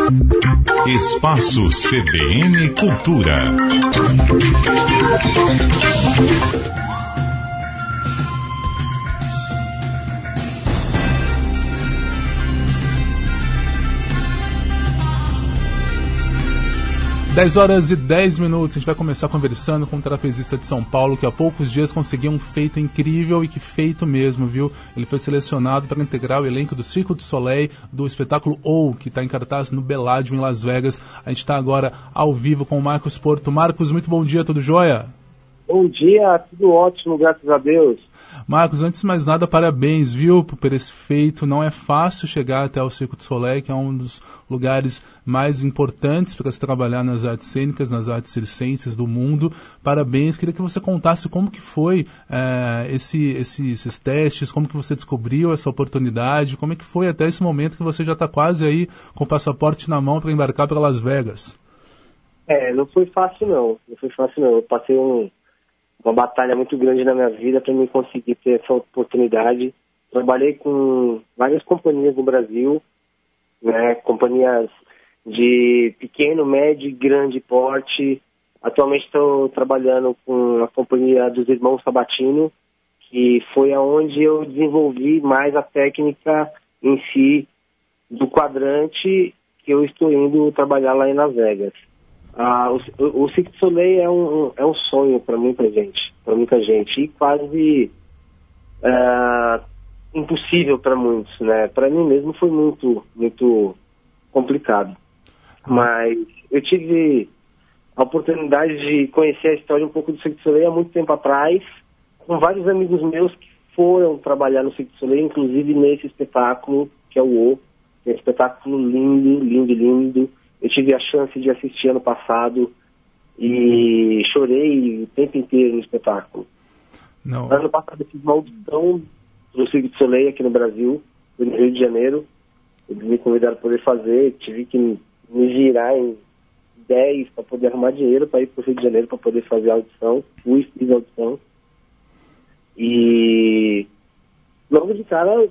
Espaço CBN Cultura. Dez horas e 10 minutos, a gente vai começar conversando com um trapezista de São Paulo que há poucos dias conseguiu um feito incrível e que feito mesmo, viu? Ele foi selecionado para integrar o elenco do Cirque du Soleil do espetáculo O, que está em cartaz no Bellagio, em Las Vegas. A gente está agora ao vivo com o Marcos Porto. Marcos, muito bom dia, tudo jóia? Bom dia, tudo ótimo, graças a Deus. Marcos, antes de mais nada, parabéns, viu, por esse feito. Não é fácil chegar até o Cirque du Soleil, que é um dos lugares mais importantes para se trabalhar nas artes cênicas, nas artes circenses do mundo. Parabéns, queria que você contasse como que foi esses testes, como que você descobriu essa oportunidade, como é que foi até esse momento que você já está quase aí com o passaporte na mão para embarcar para Las Vegas. Não foi fácil não. Eu passei uma batalha muito grande na minha vida para me conseguir ter essa oportunidade. Trabalhei com várias companhias no Brasil, né, companhias de pequeno, médio e grande porte. Atualmente estou trabalhando com a companhia dos Irmãos Sabatino, que foi aonde eu desenvolvi mais a técnica em si do quadrante, que eu estou indo trabalhar lá em Las Vegas. O Cirque du Soleil é um sonho para muita gente, e quase impossível para muitos, né? Para mim mesmo foi muito, muito complicado. Mas eu tive a oportunidade de conhecer a história um pouco do Cirque du Soleil há muito tempo atrás, com vários amigos meus que foram trabalhar no Cirque du Soleil, inclusive nesse espetáculo, que é o O, que é um espetáculo lindo, lindo, lindo. Eu tive a chance de assistir ano passado e chorei o tempo inteiro no espetáculo. Não. Ano passado eu fiz uma audição do Cirque du Soleil aqui no Brasil, no Rio de Janeiro. Eles me convidaram para poder fazer, tive que me virar em 10 para poder arrumar dinheiro para ir para o Rio de Janeiro para poder fazer a audição. Fiz a audição. E logo de cara,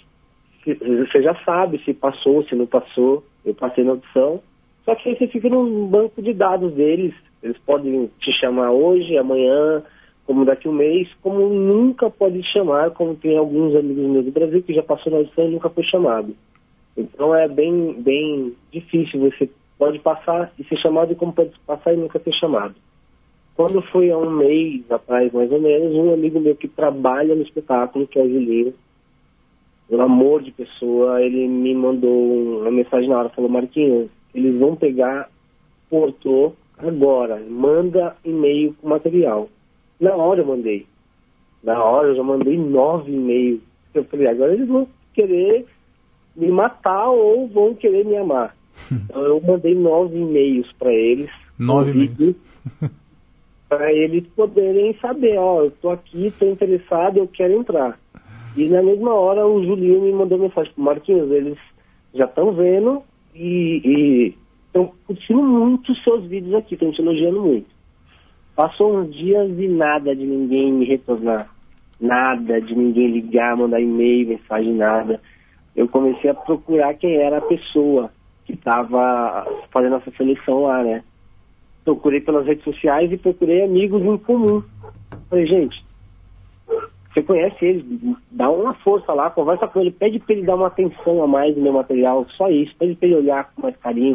você já sabe se passou, se não passou. Eu passei na audição. Só que aí você fica num banco de dados deles. Eles podem te chamar hoje, amanhã, como daqui a um mês, como nunca pode te chamar, como tem alguns amigos meus do Brasil que já passou na audição e nunca foi chamado. Então é bem difícil. Você pode passar e ser chamado, como pode passar e nunca ser chamado. Quando foi há um mês atrás, mais ou menos, um amigo meu que trabalha no espetáculo, que é o Julinho, um amor de pessoa, ele me mandou uma mensagem na hora, falou: Marquinhos, eles vão pegar Porto agora, manda e-mail com material. Na hora eu mandei. Na hora eu já mandei 9 e-mails. Eu falei, agora eles vão querer me matar ou vão querer me amar. Então eu mandei 9 e-mails para eles. 9 e-mails. Para eles poderem saber, eu tô aqui, tô interessado, eu quero entrar. E na mesma hora o Julinho me mandou mensagem: Marquinhos, eles já estão vendo e estão curtindo muito os seus vídeos aqui, estão te elogiando muito. Passou uns dias e nada de ninguém me retornar, nada de ninguém ligar, mandar e-mail, mensagem, nada. Eu comecei a procurar quem era a pessoa que estava fazendo essa seleção lá, né? Procurei pelas redes sociais e procurei amigos em comum. Falei, gente, você conhece ele, dá uma força lá, conversa com ele, pede para ele dar uma atenção a mais no meu material, só isso, pede para ele olhar com mais carinho.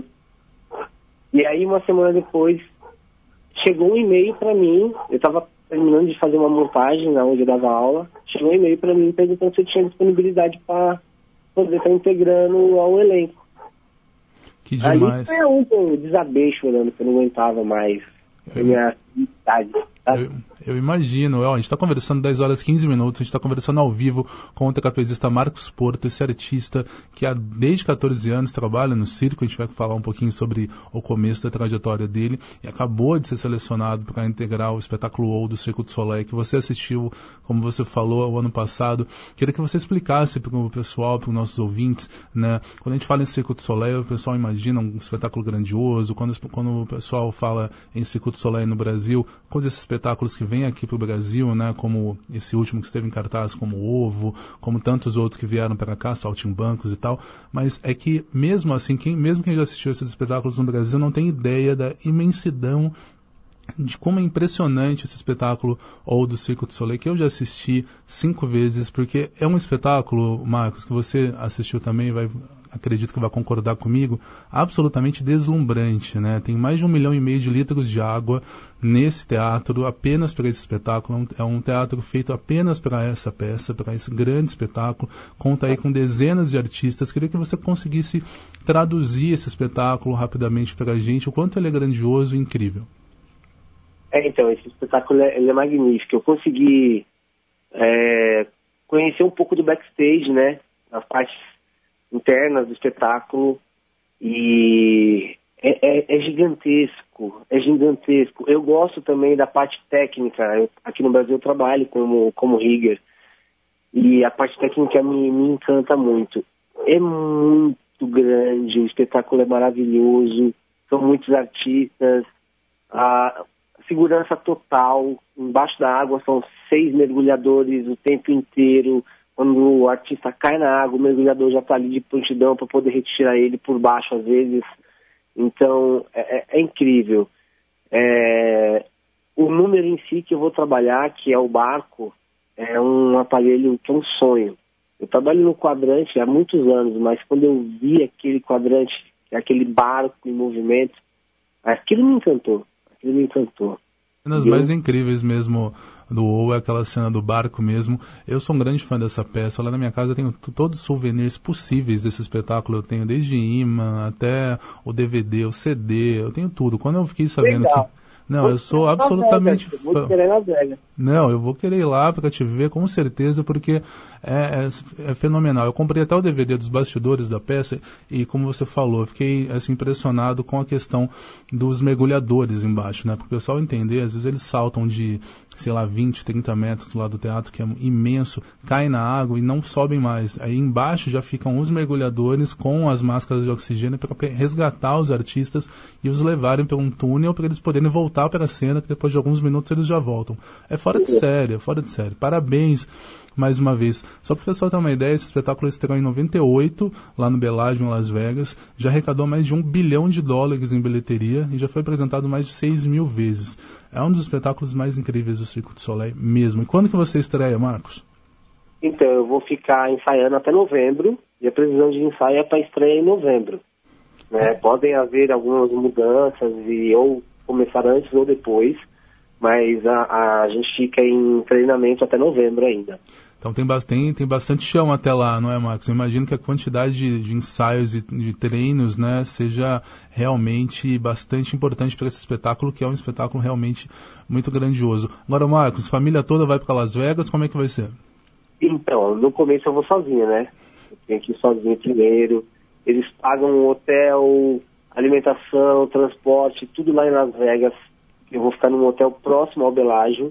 E aí, uma semana depois, chegou um e-mail para mim, eu estava terminando de fazer uma montagem na onde eu dava aula, chegou um e-mail para mim perguntando se eu tinha disponibilidade para poder estar integrando ao elenco. Que demais. Aí foi um desabei chorando, que eu não aguentava mais a minha idade. Eu imagino. A gente está conversando 10 horas e 15 minutos, a gente está conversando ao vivo com o trapezista Marcos Porto, esse artista que desde 14 anos trabalha no circo. A gente vai falar um pouquinho sobre o começo da trajetória dele e acabou de ser selecionado para integrar o espetáculo O do Cirque du Soleil, que você assistiu, como você falou, o ano passado. Queria que você explicasse para o pessoal, para os nossos ouvintes, né? Quando a gente fala em Cirque du Soleil, o pessoal imagina um espetáculo grandioso. Quando o pessoal fala em Cirque du Soleil no Brasil, Brasil, com esses espetáculos que vêm aqui para o Brasil, né, como esse último que esteve em cartaz, como o Ovo, como tantos outros que vieram para cá, Saltimbancos e tal, mas é que mesmo assim, mesmo quem já assistiu esses espetáculos no Brasil não tem ideia da imensidão de como é impressionante esse espetáculo ou do Cirque du Soleil, que eu já assisti 5 vezes, porque é um espetáculo, Marcos, que você assistiu também, acredito que vai concordar comigo, absolutamente deslumbrante, né? Tem mais de 1,5 milhão de litros de água nesse teatro, apenas para esse espetáculo. É um teatro feito apenas para essa peça, para esse grande espetáculo. Conta aí com dezenas de artistas. Queria que você conseguisse traduzir esse espetáculo rapidamente para a gente, o quanto ele é grandioso e incrível. Então, esse espetáculo ele é magnífico. Eu consegui conhecer um pouco do backstage, né? As partes internas do espetáculo. E é gigantesco, é gigantesco. Eu gosto também da parte técnica. Aqui no Brasil eu trabalho como rigger. E a parte técnica me encanta muito. É muito grande, o espetáculo é maravilhoso. São muitos artistas. Segurança total, embaixo da água são 6 mergulhadores o tempo inteiro. Quando o artista cai na água, o mergulhador já está ali de prontidão para poder retirar ele por baixo às vezes. Então é incrível. O número em si que eu vou trabalhar, que é o barco, é um aparelho que é um sonho. Eu trabalho no quadrante há muitos anos, mas quando eu vi aquele quadrante, aquele barco em movimento, aquilo me encantou. As mais incríveis mesmo do OU é aquela cena do barco mesmo. Eu sou um grande fã dessa peça. Lá na minha casa eu tenho todos os souvenirs possíveis desse espetáculo. Eu tenho desde imã até o DVD, o CD, eu tenho tudo. Quando eu fiquei sabendo Legal. que... Não, eu sou absolutamente fã. Vou querer na Vegas. Não, eu vou querer ir lá para te ver, com certeza, porque é fenomenal. Eu comprei até o DVD dos bastidores da peça e, como você falou, eu fiquei assim, impressionado com a questão dos mergulhadores embaixo, né? Porque o pessoal entender, às vezes eles saltam de, sei lá, 20, 30 metros lá do teatro, que é imenso, caem na água e não sobem mais. Aí embaixo já ficam os mergulhadores com as máscaras de oxigênio para resgatar os artistas e os levarem para um túnel para eles poderem voltar para a cena, que depois de alguns minutos eles já voltam. É fora de série. Parabéns mais uma vez. Só para o pessoal ter uma ideia, esse espetáculo estreou em 98, lá no Bellagio, em Las Vegas, já arrecadou mais de $1 bilhão em bilheteria e já foi apresentado mais de 6.000 vezes. É um dos espetáculos mais incríveis do Cirque du Soleil mesmo. E quando que você estreia, Marcos? Então, eu vou ficar ensaiando até novembro, e a previsão de ensaio é para estreia em novembro. Né? Podem haver algumas mudanças, ou começar antes ou depois, mas a gente fica em treinamento até novembro ainda. Então tem bastante chão até lá, não é, Marcos? Eu imagino que a quantidade de ensaios e de treinos, né, seja realmente bastante importante para esse espetáculo, que é um espetáculo realmente muito grandioso. Agora, Marcos, família toda vai para Las Vegas, como é que vai ser? Então, no começo eu vou sozinho, né? Eu tenho que ir sozinho primeiro. Eles pagam um hotel, alimentação, transporte, tudo lá em Las Vegas. Eu vou ficar num hotel próximo ao Bellagio,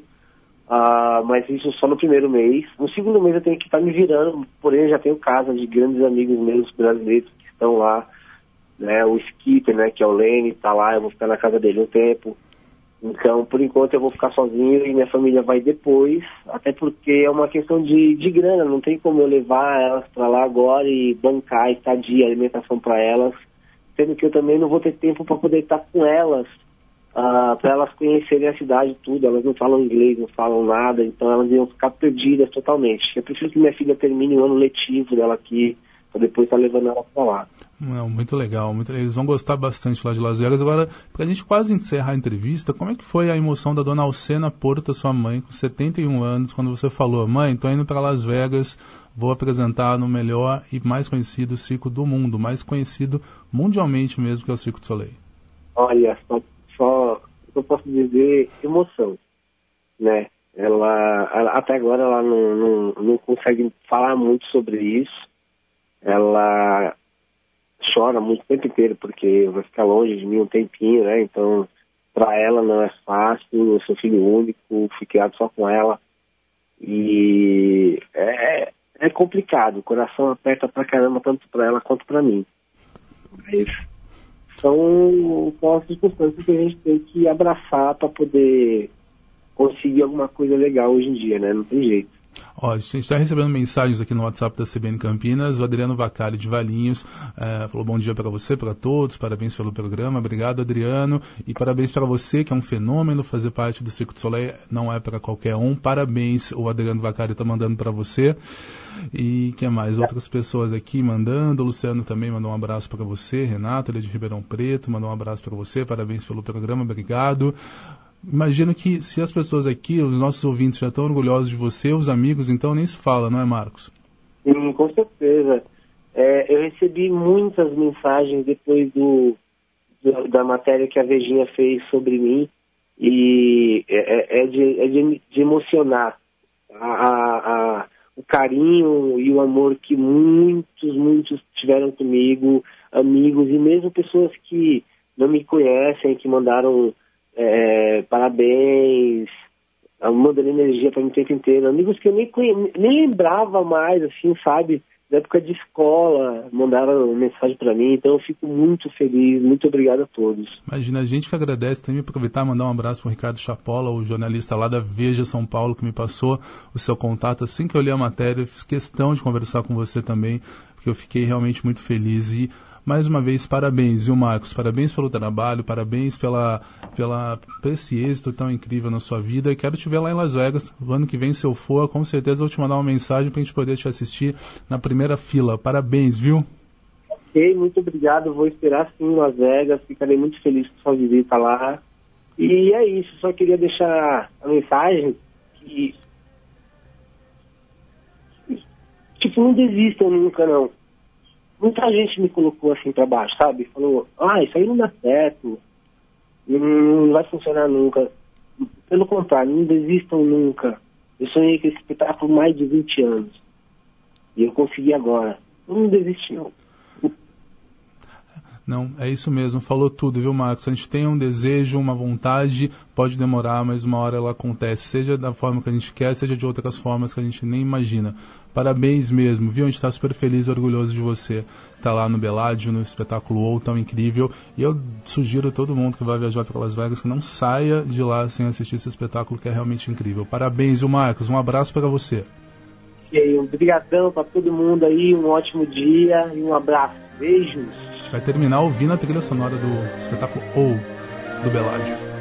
mas isso só no primeiro mês. No segundo mês eu tenho que estar me virando, porém eu já tenho casa de grandes amigos meus brasileiros que estão lá, né? O Skipper, né, que é o Lene, está lá, eu vou ficar na casa dele um tempo. Então, por enquanto eu vou ficar sozinho e minha família vai depois, até porque é uma questão de grana, não tem como eu levar elas para lá agora e bancar estadia, alimentação para elas, sendo que eu também não vou ter tempo para poder estar com elas, para elas conhecerem a cidade tudo. Elas não falam inglês, não falam nada, então elas iam ficar perdidas totalmente. Eu prefiro que minha filha termine o ano letivo dela aqui, para depois estar levando ela para lá. Não, muito legal, eles vão gostar bastante lá de Las Vegas. Agora, para a gente quase encerrar a entrevista, como é que foi a emoção da dona Alcena Porto, sua mãe, com 71 anos, quando você falou: mãe, tô indo para Las Vegas, vou apresentar no melhor e mais conhecido circo do mundo, mais conhecido mundialmente mesmo, que é o Cirque du Soleil? Olha, só eu posso dizer emoção, né? Ela até agora ela não consegue falar muito sobre isso. Ela chora muito o tempo inteiro, porque vai ficar longe de mim um tempinho, né? Então, para ela não é fácil, eu sou filho único, fui criado só com ela. E é complicado, o coração aperta pra caramba, tanto para ela quanto para mim. Mas são as circunstâncias que a gente tem que abraçar para poder conseguir alguma coisa legal hoje em dia, né? Não tem jeito. Ó, a gente está recebendo mensagens aqui no WhatsApp da CBN Campinas. O Adriano Vacari de Valinhos falou bom dia para você, para todos, parabéns pelo programa, obrigado Adriano, e parabéns para você, que é um fenômeno, fazer parte do Cirque du Soleil não é para qualquer um, parabéns, o Adriano Vacari está mandando para você. E que mais? Outras pessoas aqui mandando, o Luciano também mandou um abraço para você, Renato, ele é de Ribeirão Preto, mandou um abraço para você, parabéns pelo programa, obrigado. Imagino que se as pessoas aqui, os nossos ouvintes já estão orgulhosos de você, os amigos, então nem se fala, não é, Marcos? Sim, com certeza. Eu recebi muitas mensagens depois da matéria que a Vejinha fez sobre mim, e de emocionar o carinho e o amor que muitos tiveram comigo, amigos e mesmo pessoas que não me conhecem, que mandaram parabéns, mandando energia para mim o tempo inteiro. Amigos que eu nem lembrava mais, assim, sabe? Da época de escola, mandaram mensagem para mim, então eu fico muito feliz, muito obrigado a todos. Imagina, a gente que agradece, também aproveitar e mandar um abraço para o Ricardo Chapola, o jornalista lá da Veja São Paulo, que me passou o seu contato. Assim que eu li a matéria, eu fiz questão de conversar com você também, porque eu fiquei realmente muito feliz. E mais uma vez, parabéns, viu, Marcos? Parabéns pelo trabalho, parabéns por esse êxito tão incrível na sua vida. E quero te ver lá em Las Vegas. O ano que vem, se eu for, com certeza vou te mandar uma mensagem para a gente poder te assistir na primeira fila. Parabéns, viu? Ok, muito obrigado. Vou esperar sim em Las Vegas. Ficarei muito feliz com sua visita lá. E é isso. Só queria deixar a mensagem que... Tipo, não desistam nunca, não. Muita gente me colocou assim pra baixo, sabe? Falou, isso aí não dá certo, não vai funcionar nunca. Pelo contrário, não desistam nunca. Eu sonhei com esse espetáculo por mais de 20 anos. E eu consegui agora. Não desiste, não. Não, é isso mesmo, falou tudo, viu, Marcos? A gente tem um desejo, uma vontade, pode demorar, mas uma hora ela acontece, seja da forma que a gente quer, seja de outras formas que a gente nem imagina. Parabéns mesmo, viu? A gente está super feliz e orgulhoso de você. Tá lá no Beládio, no espetáculo ou tão incrível. E eu sugiro a todo mundo que vai viajar para Las Vegas que não saia de lá sem assistir esse espetáculo, que é realmente incrível. Parabéns, viu, Marcos? Um abraço para você. E obrigadão para todo mundo aí, um ótimo dia e um abraço. Beijos. A gente vai terminar ouvindo a trilha sonora do espetáculo ou do Beládio.